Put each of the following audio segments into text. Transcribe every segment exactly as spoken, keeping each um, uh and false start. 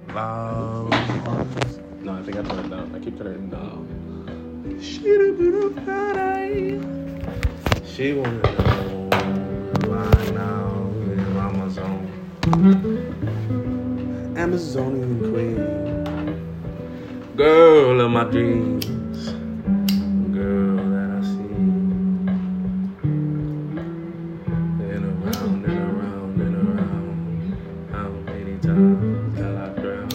love. No, I think I turned it down. I keep turning it down. She wanna know why now in Amazon. Amazonian queen. Girl of my dreams. Girl that I see. And around and around and around. How many times till I drown?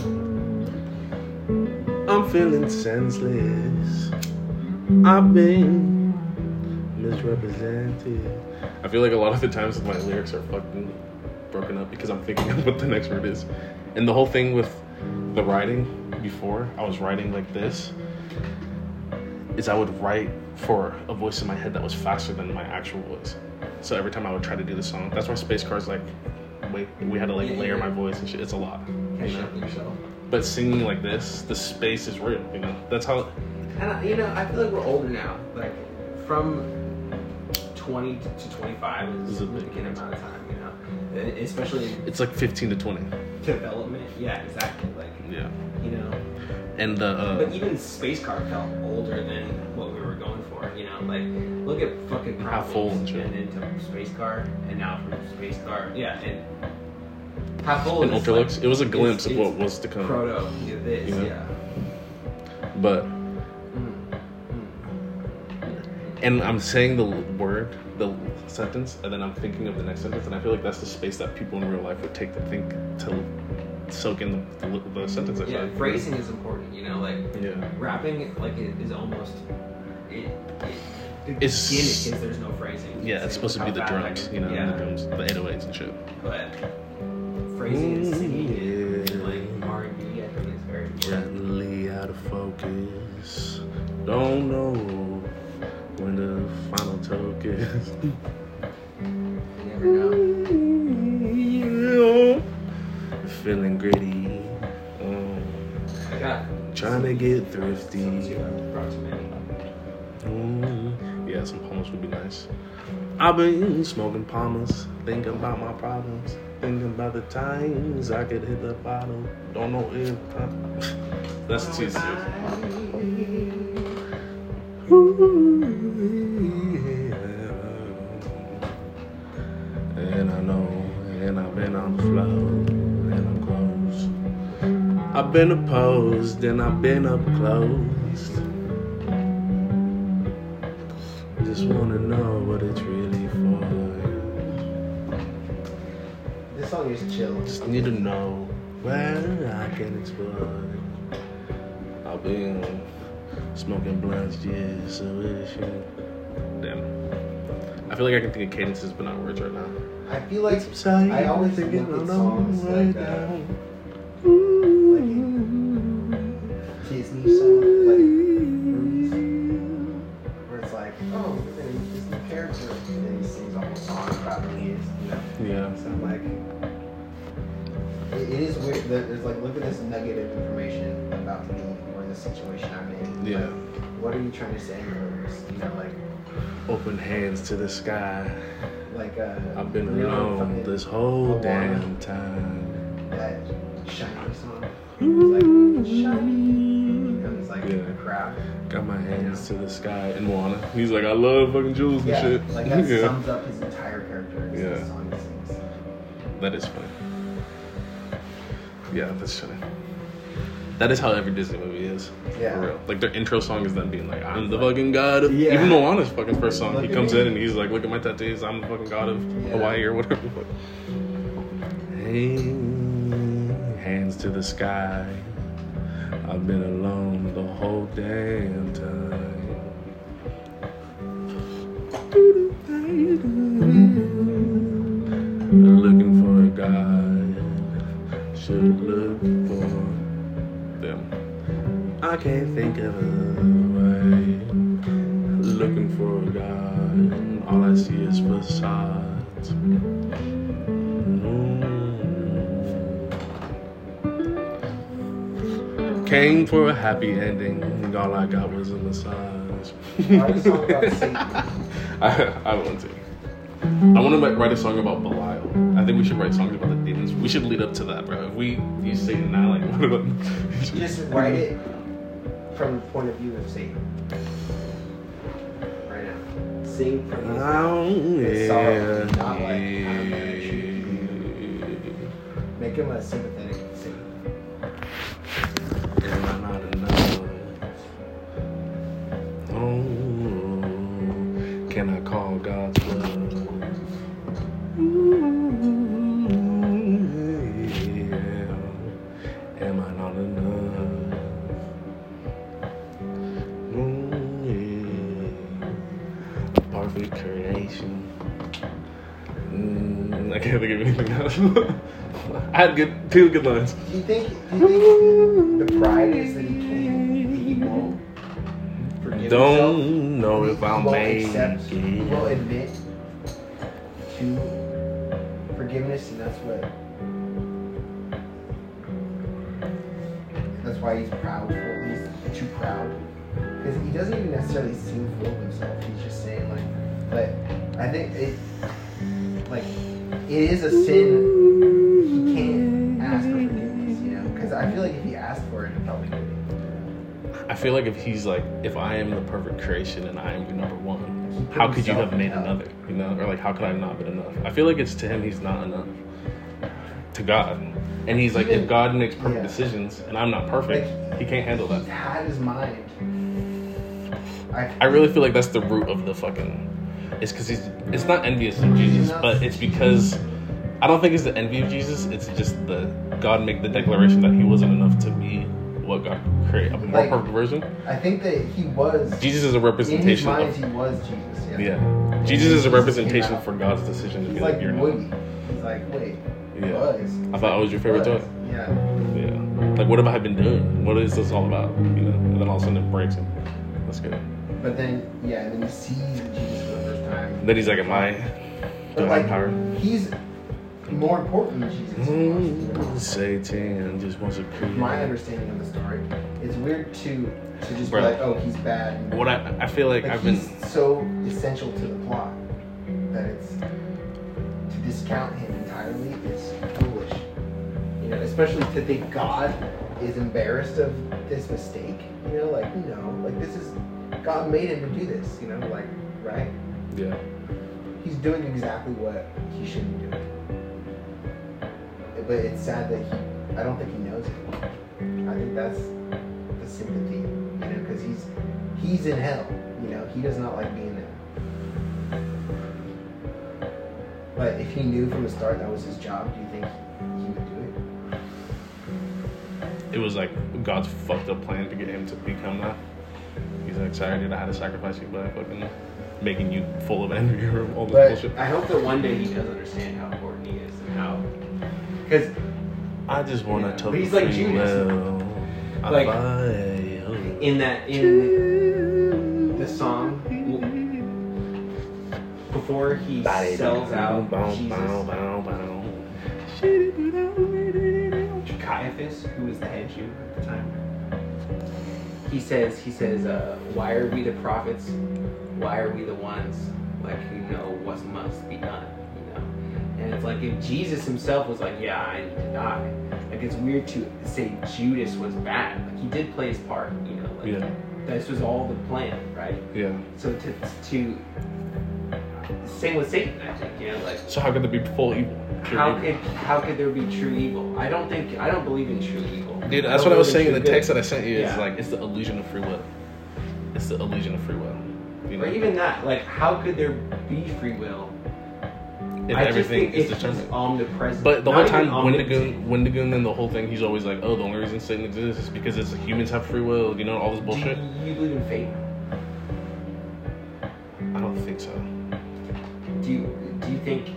I'm feeling senseless. I've been misrepresented. I feel like a lot of the times my lyrics are fucking broken up because I'm thinking of what the next word is. And the whole thing with the writing before, I was writing like this, is I would write for a voice in my head that was faster than my actual voice. So every time I would try to do the song, that's why Space Car's like, wait, we had to like layer my voice and shit. It's a lot, you know? But singing like this, the space is real, you know? That's how... And, I, you know, I feel like we're older now. Like, from twenty to twenfive is a significant amount of time, you know? Especially... It's like fifteen to twenty. Development, yeah, exactly. Like, yeah. You know? And the... Uh, but even Space Car felt older than what we were going for, you know? Like, look at fucking Half Full and shit. And into Space Car, and now from Space Car, yeah, and... Half Full and Ultralux, like, it was a glimpse it's, of what was to come. Proto, yeah, this, you know? yeah. But... And I'm saying the word, the sentence, and then I'm thinking of the next sentence, and I feel like that's the space that people in real life would take to think, to soak in the, the, the sentence. I Yeah, phrasing is important, you know, like, yeah. rapping, like, it is almost, it, it, the it's, gimmick is there's no phrasing. Yeah, it's supposed to be the drums, you know, yeah. the drums, the eight oh eights and shit. But phrasing and singing it, and, like, R and B, I think is very important. Gently out of focus. Don't know when the final talk is. You never know. Feeling gritty. Um, I got trying to get thrifty. Mm, yeah, some Palmas would be nice. I've been smoking Palmas, thinking about my problems, thinking about the times I could hit the bottle. Don't know if I... That's too serious. And I know, and I've been on the flow, and I'm close. I've been opposed, and I've been up close. Just wanna know what it's really for. This song is chill. Just need to know where I can explore. I've been smoking blunts, yeah, so it's shit. Damn. I feel like I can think of cadences, but not words right now. I feel like Inside, I always think thinking of on songs the way like uh, down. like Disney songs, like movies, where it's like, oh, there's this new character, and then he sings a whole song about who he is, you know? Yeah. So I'm like, it, it is weird that there's like, look at this nugget of information about me or the situation I'm in. Yeah. Like, what are you trying to say in your lyrics? You know, like, Open hands to the sky. like uh, I've been you know, alone fucking this whole Moana, damn time. that shiny song. It's like shiny. Becomes like Yeah. a crowd. Got my hands to the sky. And Moana. He's like, I love fucking jewels and Yeah, shit. like that Yeah. sums up his entire character. It's Yeah. the song he sings. That is funny. Yeah, that's funny. That is how every Disney movie is. Yeah. For real. Like their intro song is them being like, I'm the fucking god of... Yeah. Even Moana's fucking first song. Look he at comes me. in and he's like, look at my tattoos. I'm the fucking god of Yeah. Hawaii or whatever. Hey, hands to the sky. I've been alone the whole damn time. Looking for a guy. Should look for Them. I can't think of a way. Looking for a guy, all I see is facades. Mm. Came for a happy ending, all I got was a massage. Write a song about Satan. I, I want to. I want to write a song about Belial. I think we should write songs about the demons lines. We should lead up to that, bro. If we use Satan now, like, what about... Just write it from the point of view of Satan. Right now. Sing from his Oh, It's sorrow, yeah. not like, I'm gonna shoot you. Make him a sympathetic Satan. Am I not enough? Oh, can I call God's love? Ooh, yeah. Am I not enough? Ooh, yeah. A perfect creation. Mm, I can't think of anything else. I had good, two good lines. Do you think? Do you think the pride is that he can't? He won't forgive Don't himself? know He- if I'll he won't make accept, He it. will admit to forgiveness, and that's what. That's why he's proudful. He's too proud because he doesn't even necessarily seem full of himself. He's just saying like, but I think it, like, it is a sin. He can't ask for forgiveness, you know, because I feel like if he asked for it, he probably would. I feel like if he's like, if I am the perfect creation and I am your number one, He put how could you himself have made in hell. another? You know, or like, how could I have not been enough? I feel like it's to him he's not enough. To God, and he's like, Even- if God makes perfect yeah. decisions and I'm not perfect, Like, he can't handle He that. had his mind. I, I really feel like that's the root of the fucking. It's because he's. It's not envious of Jesus, but it's because I don't think it's the envy of Jesus. It's just the God make the declaration that he wasn't enough to be what God created, a more Like, perfect version. I think that he was. Jesus is a in his representation mind, of. he was Jesus. Yeah. Yeah, Jesus is a came representation out. for God's decision to He's be like, like you're not. Woody. He's like, wait, he Yeah. was. I thought I was your favorite Was. toy. Yeah. Yeah. Like, what have I been doing? What is this all about? You know? And then all of a sudden it breaks him. That's good. But then, yeah, and then he sees Jesus for the first time. And then he's like, am I? Do But I like, have power? he's more important than Jesus. Mm, Satan just wants to create. My understanding of the story, it's weird to to just Bro. be like, oh, he's bad. and- What I I feel like, Like, I've been. he's so essential to the plot that it's to discount him entirely is foolish. You know, especially to think God is embarrassed of this mistake. You know, like no, like this is God made him to do this. You know, like right? Yeah. He's doing exactly what he should be doing. But it's sad that he, I don't think he knows it. I think that's the sympathy, you know, because he's he's in hell. You know, he does not like being there. But if he knew from the start that was his job, do you think he would do it? It was like God's fucked up plan to get him to become that. He's like, sorry, dude, I had to sacrifice you by fucking making you full of envy or all this But bullshit. I hope that one day he does understand how important he is and how, because I just want to Yeah, tell but he's you like free Judas. will. I Like, fail. in that in the song before he sells out Jesus, Caiaphas, who was the head Jew at the time, he says, he says, uh, why are we the prophets? Why are we the ones like who know what must be done? You know, and it's like if Jesus himself was like, yeah, I need to die. Like it's weird to say Judas was bad. Like he did play his part. You know, like Yeah. this was all the plan, right? Yeah. So to to same with Satan, I think. You know, like. So how could there be full evil? Pure How evil? could how could there be true evil? I don't think I don't believe in true evil. Dude, I that's don't what I was believe saying in the true text good. that I sent you. Is Yeah. like it's the illusion of free will. It's the illusion of free will. You know? Or even that, like, how could there be free will? if I just everything think is if he's determined. omnipresent. But the Not whole even time, omnipotent. Wendigoon, Wendigoon, and the whole thing, he's always like, "Oh, the only reason Satan exists is because it's humans have free will." You know, all this bullshit. Do you believe in fate? I don't think so. Do you do you think?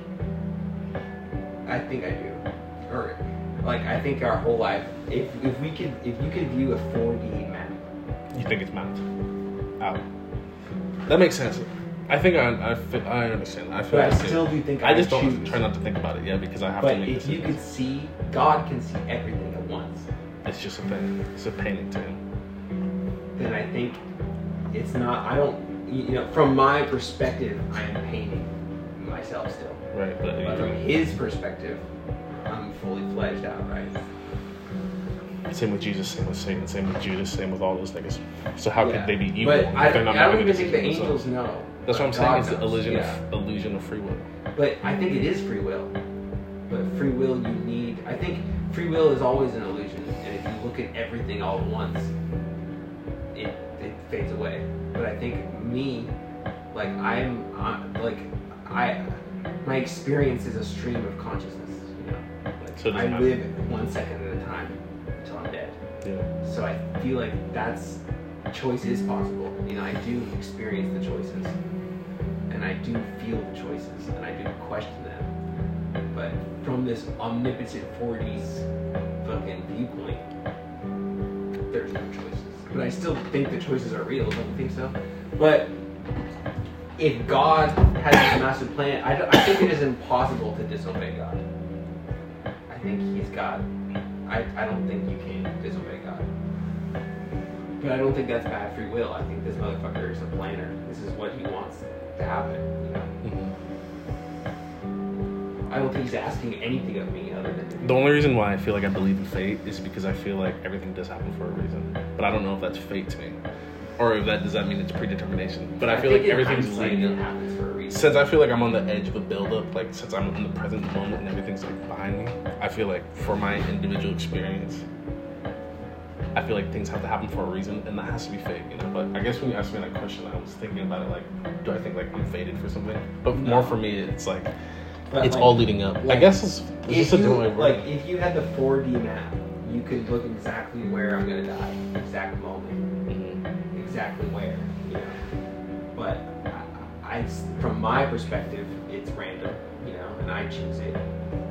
I think I do. Or like I think our whole life, if if we could, if you could view a four D map, You think it's mapped out? That makes sense. I think I I, fi- I understand. I feel but I like it. still do think I just choose. don't try not to think about it, yeah, because I have But to make if you decisions. could see, God can see everything at once. It's just a thing. It's a painting to him. Then I think it's not. I don't. You know, from my perspective, I am painting myself still. Right, but But from his perspective, I'm fully fledged out, right? Same with Jesus, same with Satan, same with Judas, same with all those niggas. So how Yeah. could they be evil? But if I, they're not I don't making even think the decisions angels themselves? know. That's what I'm but saying. God It's the knows. illusion Yeah. of illusion of free will. But I think it is free will. But free will, you need. I think free will is always an illusion, and if you look at everything all at once, it it fades away. But I think me, like I'm, I'm like I, my experience is a stream of consciousness. You know, like, So it I doesn't matter. live one second at a time until I'm dead. Yeah. So I feel like that's choice is possible. You know, I do experience the choices, and I do feel the choices, and I do question them. But from this omnipotent forties fucking viewpoint, there's no choices. But I still think the choices are real. Don't you think so? But if God has this massive plan, I, don't- I think it is impossible to disobey God. I think He's God. I, I don't think you can disobey God. But I don't think that's bad free will. I think this motherfucker is a planner. This is what he wants to happen, you know? Mhm. I don't think he's asking anything of me other than... The only reason why I feel like I believe in fate is because I feel like everything does happen for a reason. But I don't know if that's fate to me. Or if that does that mean it's predetermination. But I feel think like in everything's hindsight leading it up. happens for a reason. Since I feel like I'm on the edge of a build-up, like since I'm in the present moment and everything's like behind me, I feel like for my individual experience, I feel like things have to happen for a reason, and that has to be fate, you know. But I guess when you asked me that question, I was thinking about it like, do I think like I'm fated for something? But No. more for me, it's like But, it's like, all leading up. I like, guess it's, it's If just a you, different way of like, wording. if you had the four D map, you could look exactly where I'm gonna die, exact moment, Mhm. exactly where, you know. But I, I, from my perspective, it's random, you know, and I choose it.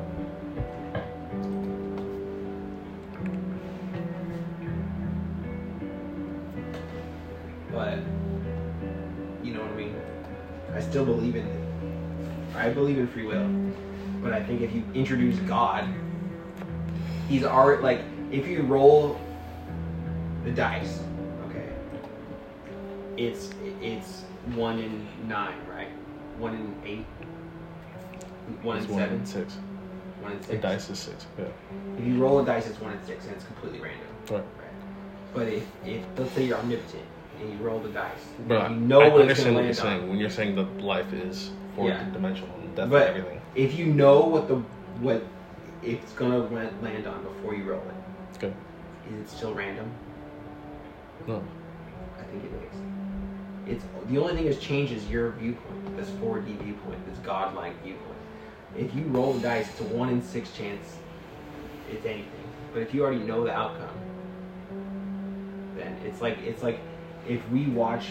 But you know what I mean. I still believe in it. I believe in free will, but I think if you introduce God, He's already like if you roll the dice, okay, it's it's one in nine, right? One in eight, one It's in one seven, in six. one in six. The dice is six. Yeah. If you roll a dice, it's one in six, and it's completely random. Right. Right. But if, if let's say you're omnipotent and you roll the dice, But you know I what it's understand going what to you're land saying on. when you're saying that life is four Yeah. dimensional and death But and everything. if you know what the what it's gonna land on before you roll it, Okay. is it still random? No. I think it is. It's the only thing that's changed is your viewpoint, this four D viewpoint, this godlike viewpoint. If you roll the dice, it's a one in six chance. It's anything. But if you already know the outcome, then it's like it's like if we watch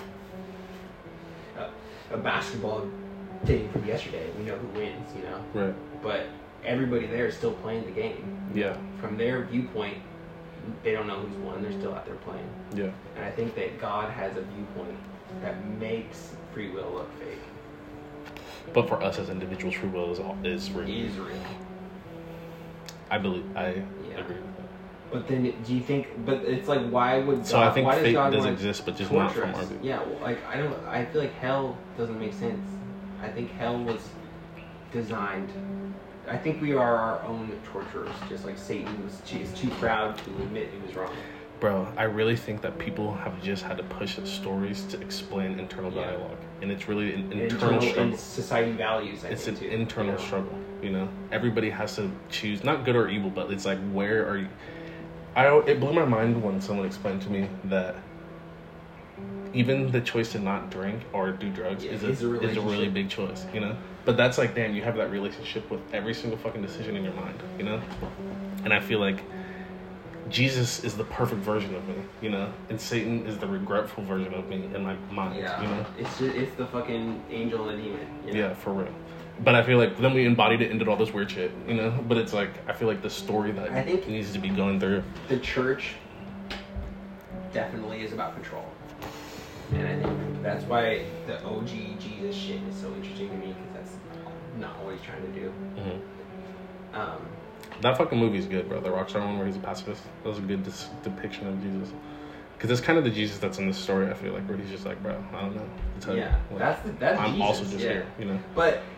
a, a basketball game from yesterday, we know who wins, you know. Right. But everybody there is still playing the game. Yeah. From their viewpoint, they don't know who's won. They're still out there playing. Yeah. And I think that God has a viewpoint that makes free will look fake. But for us as individuals, free will is all, is real. Is real. I believe. I Yeah. agree with that. But then, do you think? But it's like, why would God? So I think why fate God does wanna exist, but just not torture from us? our view. Yeah. Well, like I don't. I feel like hell doesn't make sense. I think hell was designed. I think we are our own torturers, just like Satan was too, is too proud to admit he was wrong. Bro, I really think that people have just had to push stories to explain internal Yeah. dialogue, and it's really an internal, Internal struggle. and society values. I It's an think, too, internal you know? struggle. You know, everybody has to choose, not good or evil, but it's like, where are you? I it blew my mind when someone explained to me that even the choice to not drink or do drugs Yeah, is a, it's a is a really relationship. big choice. You know, but that's like, damn, you have that relationship with every single fucking decision in your mind. You know, and I feel like Jesus is the perfect version of me, you know, and Satan is the regretful version of me in my mind, Yeah, you know. it's just, it's the fucking angel and the demon. You know? Yeah, for real. But I feel like then we embodied it and did all this weird shit, you know. But it's like I feel like the story that I think- needs to be going through. The church definitely is about control, and I think that's why the O G Jesus shit is so interesting to me because that's not what he's trying to do. Mm-hmm. Um, That fucking movie's good, bro. The Rockstar one where he's a pacifist. That was a good dis- depiction of Jesus. Because it's kind of the Jesus that's in the story. I feel like where he's just like, bro, I don't know. It's how- yeah, like, that's the, that's I'm Jesus. also just yeah. here, you know. But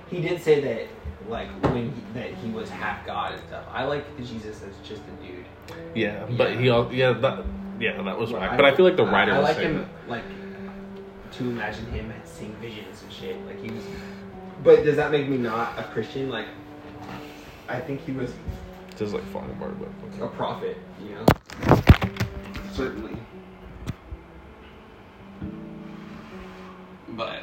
he did say that, like, when he, that he was half God and stuff. I like Jesus as just a dude. Yeah, but Yeah. he all yeah that yeah that was Well, whack. I- But I feel like the writer I, I was like saying him, that. like, to imagine him seeing visions and shit. Like, he was. But does that make me not a Christian? Like, I think he was Just like falling apart, but a prophet, you know? Certainly. But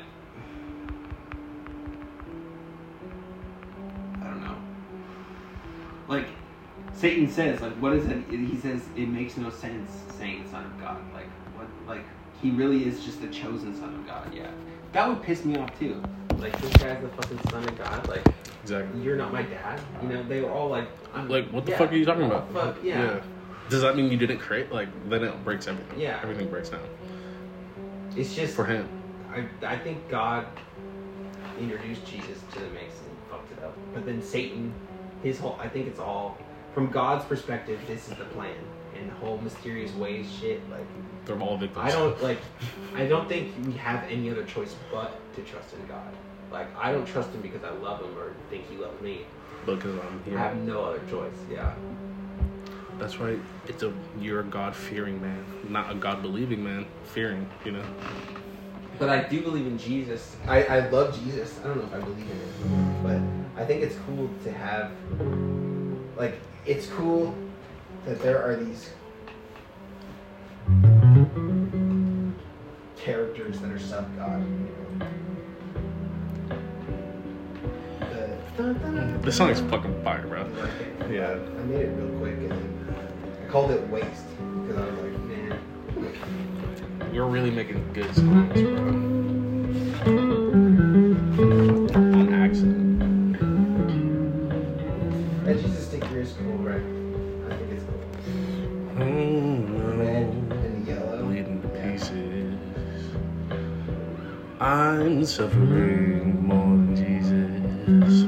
I don't know. Like, Satan says, like, what is it? He says it makes no sense saying Son of God. Like, what? Like, he really is just the chosen Son of God. Yeah, that would piss me off too. Like, this guy's the fucking Son of God. Like, exactly. you're not my dad. You know, they were all like, I'm, Like, what the yeah, fuck are you talking about? Fuck yeah. Does that mean you didn't create? Like, then it breaks everything. Yeah. Everything breaks down It's just for him. I, I think God introduced Jesus to the mix and fucked it up. But then Satan, his whole, I think it's all, from God's perspective, this is the plan. And the whole mysterious ways shit, like, They're all victims. I don't, like, I don't think we have any other choice but to trust in God. Like, I don't trust him because I love him or think he loves me. because I'm I here. have no other choice, yeah. That's why it's a you're a God fearing man, not a God believing man. Fearing, you know. But I do believe in Jesus. I, I love Jesus. I don't know if I believe in it, but I think it's cool to have, like, it's cool that there are these characters that are sub-God. The, This song is fucking fire, bro. Okay. Yeah. I made it real quick and then I called it Waste because I was like, man. You're really making good songs, bro. On accident. That Jesus sticker is cool, right? I think it's cool. Mm, Red and yellow. bleeding to pieces. I'm suffering more than Jesus.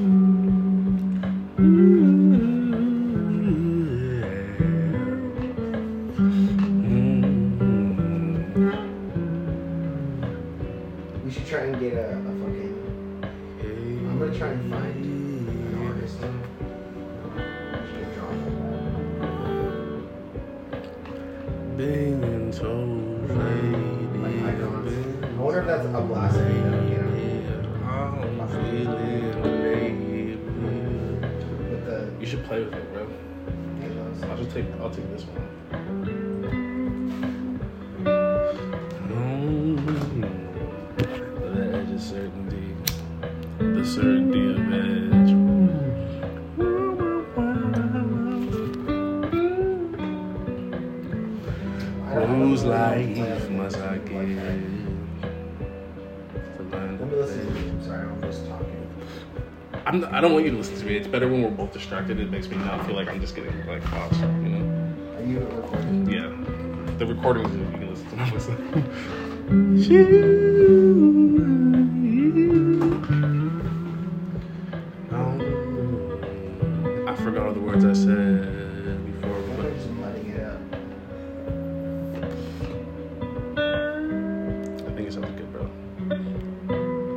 We should try and get a, a fucking. I'm gonna try and find an artist. We should draw like Being told, that. Like icons. I wonder if that's a blast though, you know? I'm feeling baby. With the You should play with it, bro. halos. I'll just take. I'll take this one. The edge of certainty, the certainty of edge. I don't know Whose if I life play it. must I give? Like that. To learn Let me listen to you. I'm sorry, I'm just talking. I'm, I don't want you to listen to me. It's better when we're both distracted. It makes me not feel like I'm just getting like lost, you know? Are you recording? Yeah. The recording is you can listen to my um, I forgot all the words I said before, I'm but just letting it up. I think it sounds good, bro.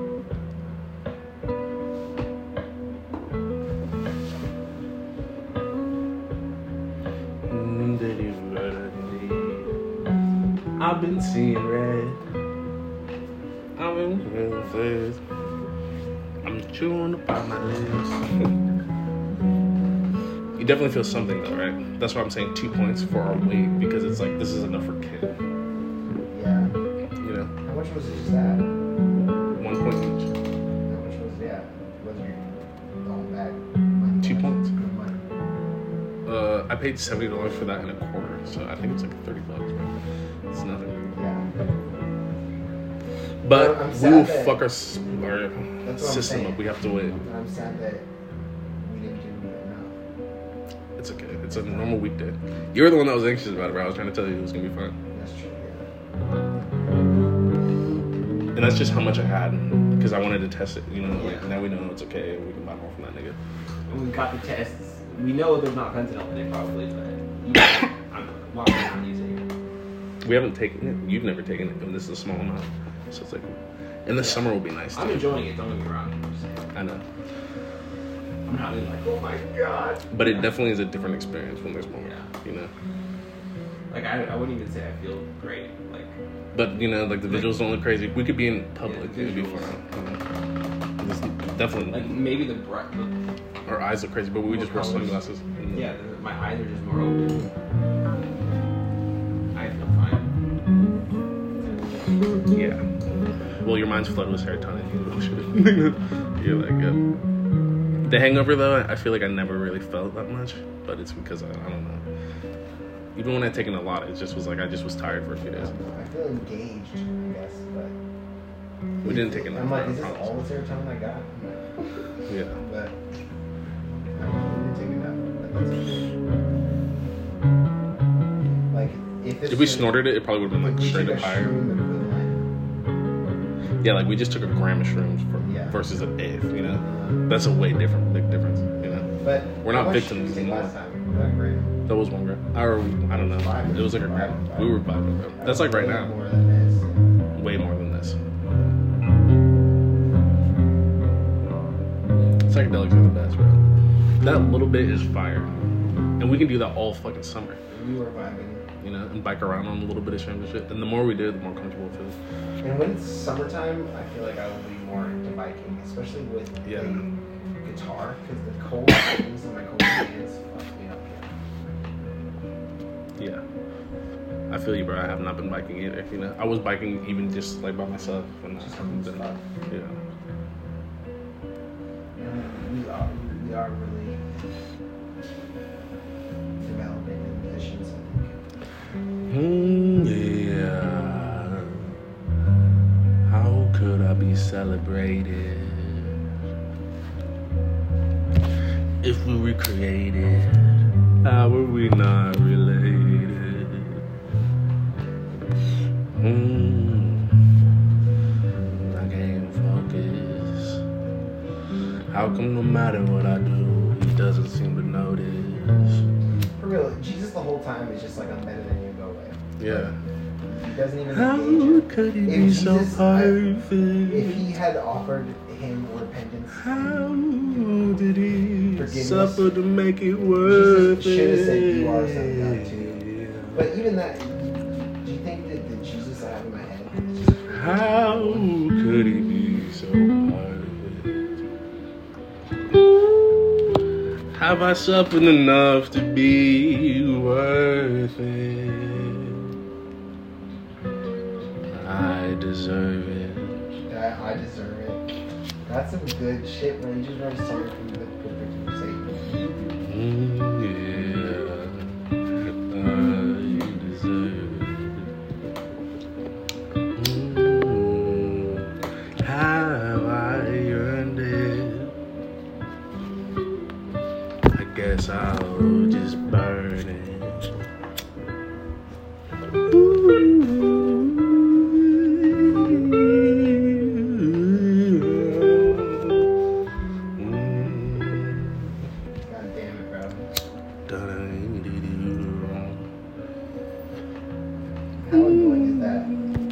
Mm, did you better need? I've been seeing red. I've been feeling fast. I'm chewing about my lips. You definitely feel something though, right? That's why I'm saying two points for our weight because it's like this is enough for kid. Yeah. You know, How much was it just that? one point each. How much was yeah? Was your the whole bag? Two points. Good money. Uh, I paid seventy dollars for that in a quarter, so I think it's like thirty bucks, bro. It's nothing. Yeah. But I'm we sad will that- fuck our, s- our That's what I'm system saying. up. We have to wait. But I'm sad that we didn't do enough. It's okay. It's a normal weekday. You were the one that was anxious about it, bro. I was trying to tell you it was gonna be fun. That's true. Yeah. And that's just how much I had because I wanted to test it. You know, like Yeah. now we know it's okay. We can buy more from that nigga. And we got the tests. We know there's not fentanyl in it probably, but you, I'm walking around using it. We haven't taken it. You've never taken it, and this is a small amount, so it's like. And the Yeah. summer will be nice I'm too. enjoying it. Don't get me wrong. I'm just saying. I know. I'm not even like, oh my god. But it definitely is a different experience when there's more. Yeah. You know. Like I, I wouldn't even say I feel great. Like. But you know, like the visuals don't look crazy. We could be in public. Yeah, It'd be visuals. fun. You know? It's definitely. Like maybe the bright. The, Our eyes look crazy, but we More just wear colors. sunglasses. And- yeah, the, my eyes are just more open. I feel fine. Yeah. Well, your mind's flooded with serotonin. You're like, yeah. The Hangover, though, I feel like I never really felt that much, but it's because I, I don't know. Even when I taken a lot, it just was like I just was tired for a few days. I feel engaged, I guess, but We didn't take enough. I'm like, I is this promise. all the serotonin I got? I'm like, Yeah. but I didn't take enough. But that's okay. Like, if this If we was- snorted it, it probably would have been if like we straight took up a higher. shroom equivalent, Yeah, like we just took a gram of shrooms for, Yeah. versus an eighth, you know? That's a way different, big difference, you know? but We're not how much victims did we take anymore. last time? Was that great? That was one gram. Or, I don't know. Five. It was like a gram. Five. We were vibing, bro. That's like right Way now. More than this. Yeah. Way more than this. Psychedelics are the best, bro. That little bit is fire. And we can do that all fucking summer, We were vibing. you know, and bike around on a little bit of shrooms and shit. And the more we do, the more comfortable it feels. And when it's summertime, I feel like I will be more into biking, especially with Yeah. the guitar, because the cold things in my cold hands fuck me up. Yeah. I feel you, bro. I have not been biking either, you know. I was biking even just like by myself, and I Just haven't been. stuff. Yeah. And we are, we are really developing musicians, I think. Mm, yeah. How could I be celebrated if we were created? How were we not related? Mm, I can't focus. How come no matter what I do, he doesn't seem to notice? For real, Jesus the whole time is just like, I'm better than you, go away. Yeah. He doesn't even How engage you. could he If be so Jesus- I- perfect? If he had offered him repentance, How did he Forgiveness. suffer to make it worth Jesus should have said, it? "You are Son of God," too. But even that, do you think that the Jesus I have in my head is just How could he be so perfect? Have I suffered enough to be worth it? I deserve it. that I deserve it? That's some good shit, man. You just wrote a song from the perfect Satan. Mm, yeah, I deserve it. Mm, have I earned it? I guess I'll just burn it. God damn it, bro. How annoying is that?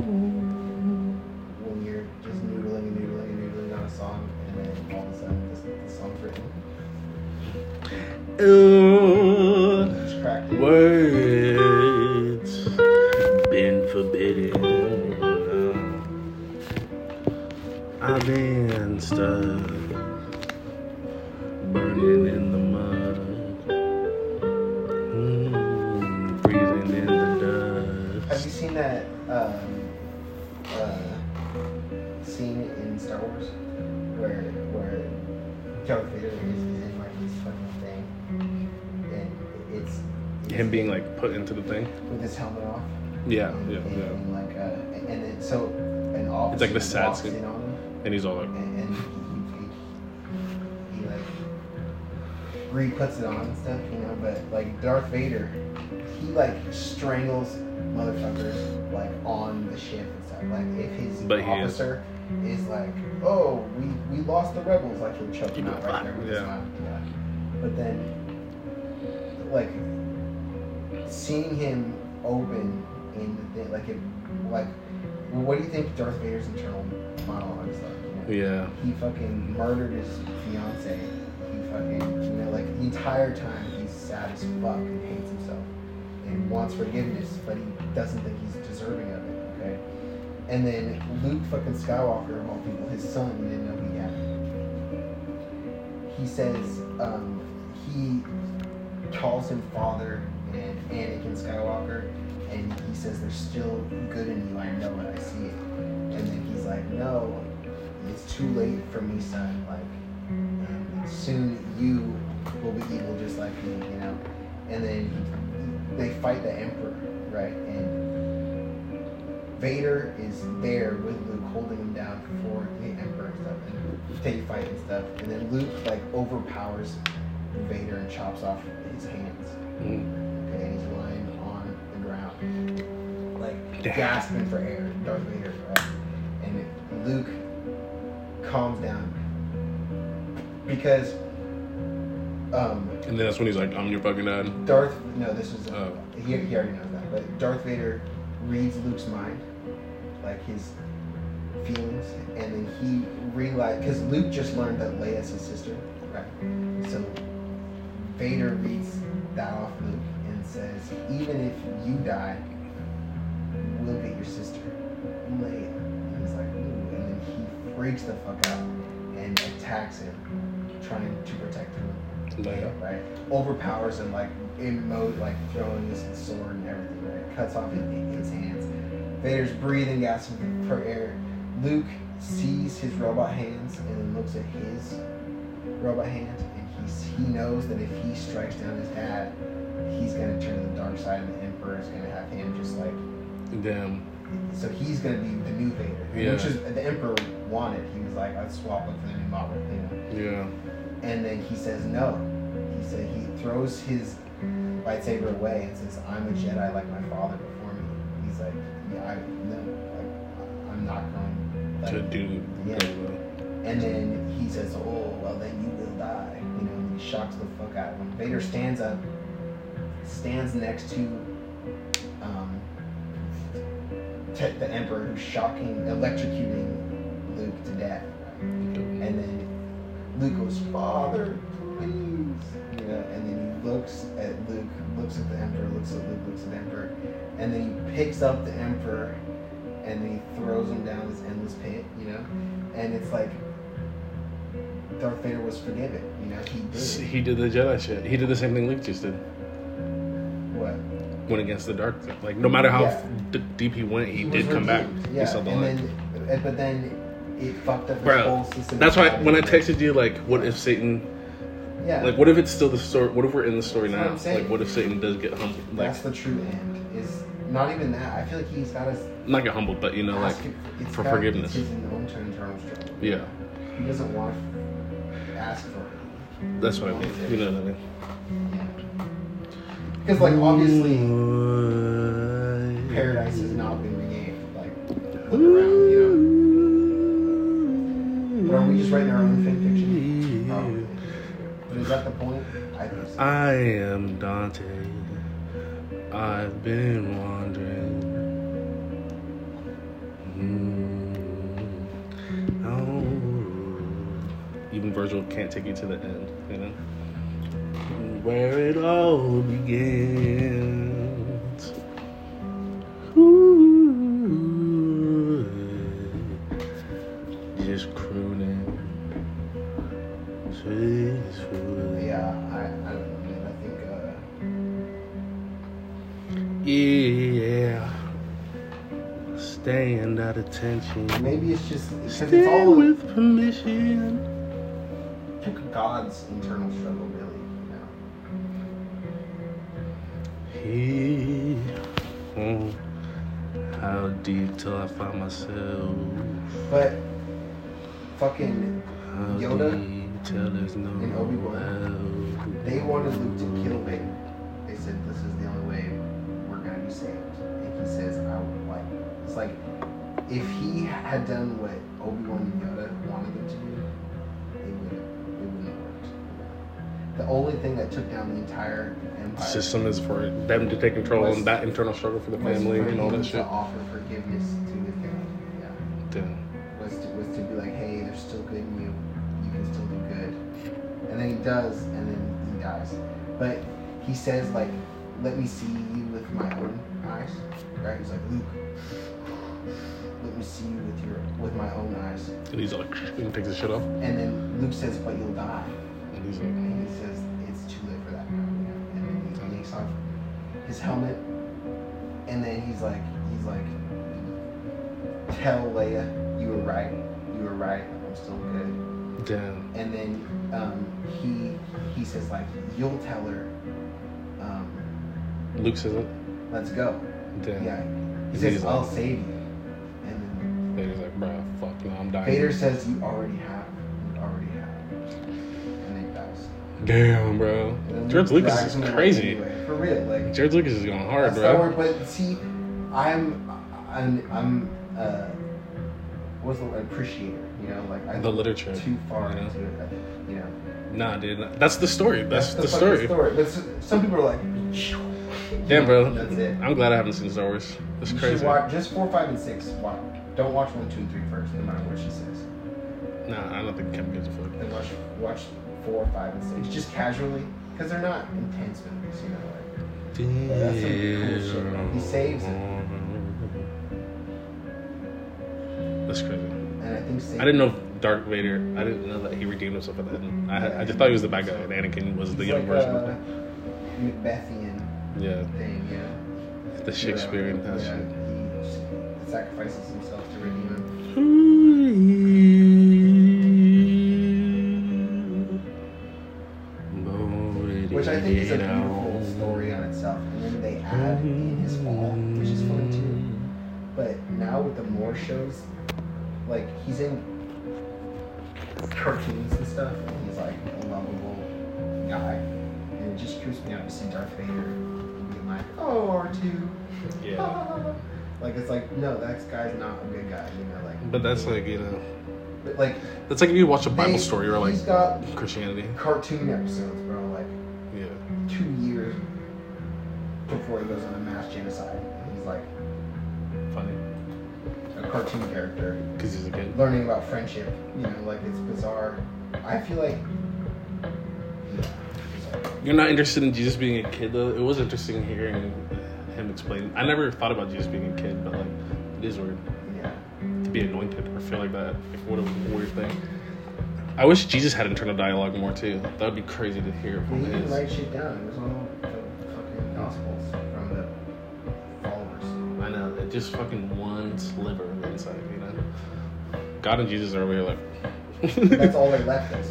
When you're just noodling and noodling and noodling on a song, and then all of a sudden this, the song's written. Ooh, It's cracked. it. words been forbidden. I've been stuck burning in the mud, mm, breathing in the Have dust. you seen that um, uh, scene in Star Wars where where Darth Vader is, is in like this fucking thing, and it's, it's Him being like put into the thing. with his helmet off. Yeah, and, yeah, and, yeah. and like uh, and then so an officer It's like the sad walks scene. in on him, And he's all like, and, and he, he, he, he like re puts it on and stuff, you know. But like Darth Vader, he like strangles motherfuckers like on the ship and stuff. Like if his But he is. officer is. like, oh, we we lost the rebels, like he'll choke him Keep out it right flat, there with yeah. his mouth. Yeah. But then, like seeing him open in the thing, like it, like, well, what do you think Darth Vader's internal monologue is like? You know? Yeah. He fucking murdered his fiance. He fucking, you know, like the entire time he's sad as fuck and hates himself and wants forgiveness, but he doesn't think he's deserving of it. Okay. And then Luke fucking Skywalker, of all people, his son, we didn't know he had. He says um, he calls him father and Anakin Skywalker, and he says there's still good in you. I know it. I see it. And then he's like, no, it's too late for me, son. Like, and soon you will be evil just like me, you know. And then they fight the Emperor, right? And Vader is there with Luke, holding him down for the Emperor and stuff, and they fight and stuff. And then Luke like overpowers Vader and chops off his hands. Mm. Okay, and he's lying on the ground, like Damn. gasping for air. Darth Vader, right? And Luke calms down because um, And then that's when he's like, I'm your fucking dad. Darth. No, this was uh, Oh. he, he already knows that, but Darth Vader reads Luke's mind, like his feelings, and then he realized because Luke just learned that Leia's his sister, right? So Vader reads that off Luke and says, even if you die, we'll get your sister, Leia. And he's like, ooh, and then he freaks the fuck out and attacks him, trying to protect him. Leia. Right? Overpowers him, like in mode, like throwing his sword and everything, right? Cuts off his, his hands. Vader's breathing, gasping for air. Luke sees his robot hands and then looks at his robot hands, and he's, he knows that if he strikes down his dad, he's gonna turn to the dark side, and the Emperor is gonna have him just like. Damn. So he's gonna be the new Vader, Yeah. which is the Emperor wanted. He was like, I'd swap it for the new model, you know. Yeah. And then he says no. He said he throws his lightsaber away and says, "I'm a Jedi like my father before me." He's like, "Yeah, I no, like I'm not going like, To do. Yeah. very well. And then he says, "Oh, well, then you will die." You know, and he shocks the fuck out of him. Vader stands up, stands next to um, te- the Emperor, who's shocking, electrocuting Luke to death. Right? And then Luke goes, "Father, please," you know. And then he looks at Luke, looks at the Emperor, looks at Luke, looks at the Emperor, and then he picks up the Emperor, and then he throws him down this endless pit, you know. And it's like Darth Vader was forgiven, you know. He did it. He did the Jedi shit. He did the same thing Luke just did. What? Went against the dark. Like, no matter how Yeah. d- deep he went, he, was did come back. redeemed, He Yeah, saw the and light. then, but then it fucked up his Bro, whole system. that's why when I Like, texted you, like, what if Satan, yeah, like, what if it's still the story? What if we're in the story That's what now? I'm saying. Like, what if Satan does get humbled? Like, that's the true end. Is not even that. I feel like he's got to not get humbled, but you know, like, ask it- it's for got- forgiveness. It's his own internal struggle. yeah, He doesn't want to ask for it. that's what I mean. You know what I mean? Because like obviously paradise has not been regained. Like look around, you know. But are we just writing our own fan fiction? Probably. But is that the point? I think so. I am Dante. I've been wandering. Mm, oh. Even Virgil can't take you to the end, you know? Where it all begins. Ooh, just crooning. Peacefully. Yeah, I, I don't know, man. I think uh, Yeah. Staying out of tension. maybe it's just because it's Stay all with permission. God's internal struggle, really. You know. He, oh, how deep till I find myself. But fucking How Yoda deep till there's no and Obi-Wan, help. they wanted Luke to kill Vader. They said this is the only way we're gonna be saved. And he says, I would like it's like if he had done what Obi-Wan and Yoda wanted them to do, they would it wouldn't have worked. The only thing that took down the entire empire System is for them to take control Was- and that internal struggle for the was family for and all him that to shit. offer forgiveness to the family. Yeah. Damn. Was to was to be like, hey, there's and then he does, and then he dies. But he says like, "Let me see you with my own eyes." Right? He's like, "Luke, let me see you with your with my own eyes." And he's like, and takes his shit off. And then Luke says, "But you'll die." And he's like, And he says, "It's too late for that now." You know? And then he takes off his helmet, and then he's like, he's like, "Tell Leia, you were right. You were right. I'm still good." damn. And then um, he he says like, "You'll tell her. Um, Luke says it. let's go." Damn. Yeah. He And says, he's "I'll like- save you." And Vader's like, bruh, fuck, no, I'm then dying. Vader says, "You already have. You already have." And then he dies. Damn, bro. And then George Luke Lucas drags is him away crazy. anyway. For real, like. George Lucas is going hard, That's Star bro. Wars, but see, I'm, I'm, I'm, uh, what's the word? Appreciator. You know, like I The literature, too far you know? into it. You know, Nah, dude, that's the story. That's, the, fucking story. story. But s- some people are like, Damn, bro. That's it. I'm glad I haven't seen Star Wars. It's You crazy. should watch just four, five, and six. Watch. Don't watch one, two, and three first, no matter what she says. Nah, I don't think Kevin gives a fuck. Then watch, watch four, five, and six, just casually, because they're not intense movies. You know, like. But that's some cool shit, man. He saves it. That's crazy. And I think Satan, I didn't know Darth Vader. I didn't know that he redeemed himself at the end. I, had, I just thought he was the bad guy, and Anakin was the he's young like version a of him. Macbethian Yeah, thing, you know. the Shakespearean yeah, shit. He sacrifices himself to redeem him. Which I think is a beautiful story on itself. And then they add in his fall, which is fun too. But now with the more shows, like he's in cartoons and stuff, and he's like a lovable guy. And it just creeps me out to see Darth Vader being like, "Oh, R two." Yeah, Like it's like, no, that guy's not a good guy, you know, like. but that's like, you know, But like, that's like if you watch a Bible they- story or like he's got Christianity. cartoon episodes, bro. Like Yeah, two years before he goes on a mass genocide, he's like funny a cartoon character because he's a kid. learning about friendship. You know, like it's bizarre. I feel like. Yeah, bizarre. You're not interested in Jesus being a kid though. It was interesting hearing him explain. I never thought about Jesus being a kid, but like it is weird Yeah. to be anointed or feel like that. Like what a weird thing. I wish Jesus had internal dialogue more too. That would be crazy to hear He from didn't his. write shit down. It was all the fucking gospels from the followers. I know, it just fucking one sliver of inside, you know. God and Jesus are over here like. That's all they left us.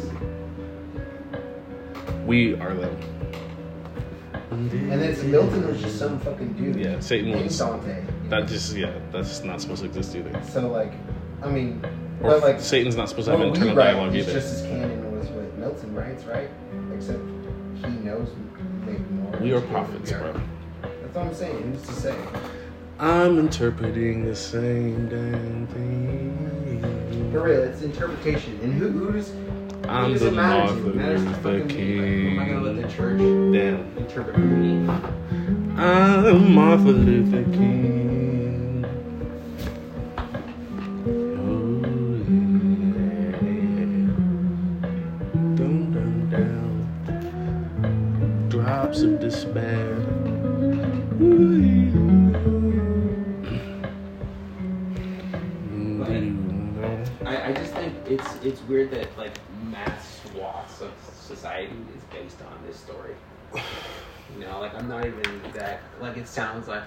We are them. And then Milton was just some fucking dude. Yeah, Satan named was- Dante. you That know? just yeah, that's not supposed to exist either. So like, I mean, Or but like Satan's not supposed to have what we internal write dialogue is either. just as canon was what Milton writes, right? Except he knows maybe more. We are than prophets, we are. bro. That's what I'm saying. Who's to say? I'm interpreting the same damn thing. For real, it's interpretation. And who who's I'm does the it matter to? Martin It matters to Luther fucking me. Like, am I gonna let the King. church Damn. interpret for me? I'm Martin Luther King. Oh, yeah. Dum, dum, down. Drops of despair. Ooh, yeah. But- Do you know? I, I just think it's it's weird that like mass swaths of society is based on this story. You know, like I'm not even that like it sounds like